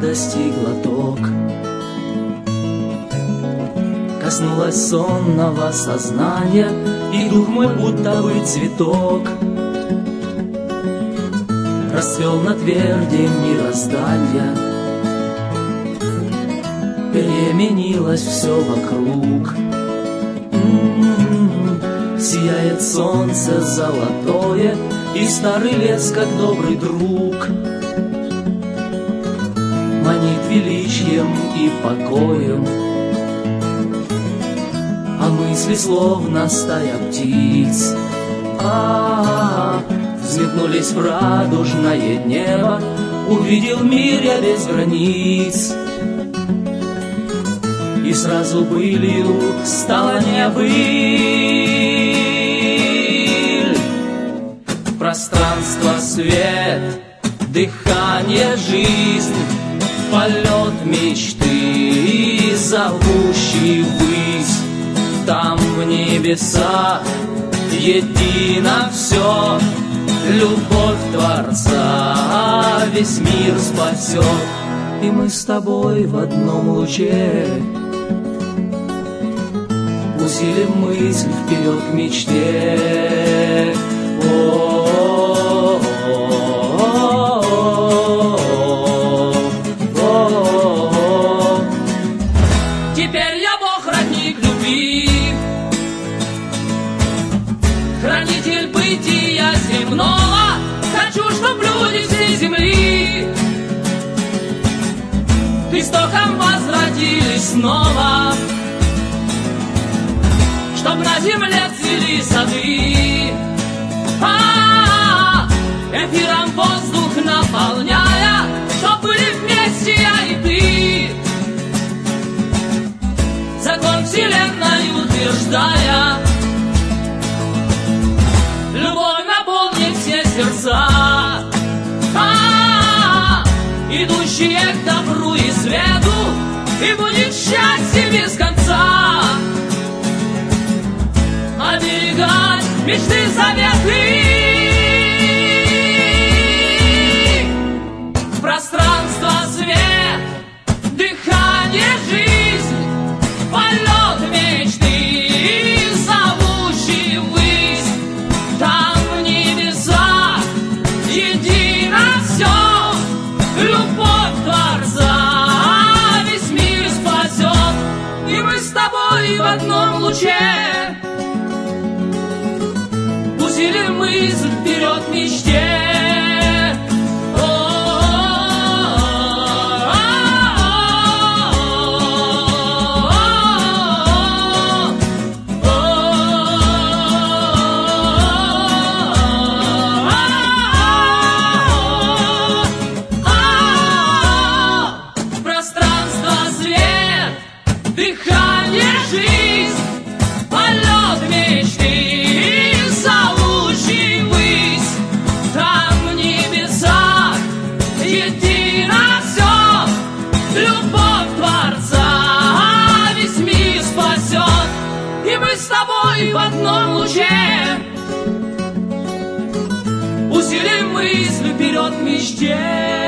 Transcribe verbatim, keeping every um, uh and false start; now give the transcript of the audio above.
радости глоток. Коснулась сонного сознания, и дух мой будто бы цветок расцвел на тверди мироздания. Переменилось все вокруг. М-м-м. Сияет солнце золотое, и старый лес, как добрый друг, манит величием и покоем, а мысли словно стая птиц а -а -а, взметнулись в радужное небо. Увидел мир я без границ, и сразу былью стала необыль. Пространство, свет, дыхание, жизнь, полет мечты, зовущий ввысь. Там в небесах едино все, любовь Творца весь мир спасет. И мы с тобой в одном луче усилим мысль вперед к мечте. Теперь я Бог, родник любви, хранитель бытия земного. Хочу, чтоб люди всей земли к истокам возродились снова, чтоб на земле цвели сады, а-а-а, эфиром воздух наполняя, чтоб были вместе я и ты. Закон вселенной утверждая, любовь наполнит все сердца, а-а-а, идущие к добру и свету, и будет счастье без конца. Оберегать мечты, заветы, пространство, свет, дыхание, жизнь, полет мечты, зовущий ввысь. Там в небесах едино все, любовь Творца весь мир спасет. И мы с тобой в одном луче усилим мысль вперед к мечте. Пространство, свет, дыхание, жизнь, полет мечты, зовущий ввысь. Там в небесах едино все, любовь Творца весь мир спасет. И мы с тобой в одном луче усилим мысль вперед к мечте.